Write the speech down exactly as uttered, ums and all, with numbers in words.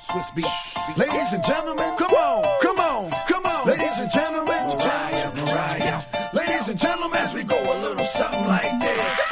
Swiss beat. Ladies and gentlemen, come on, come on, come on. Ladies and gentlemen, Mariah, Mariah. Ladies and gentlemen, as we go a little something like this.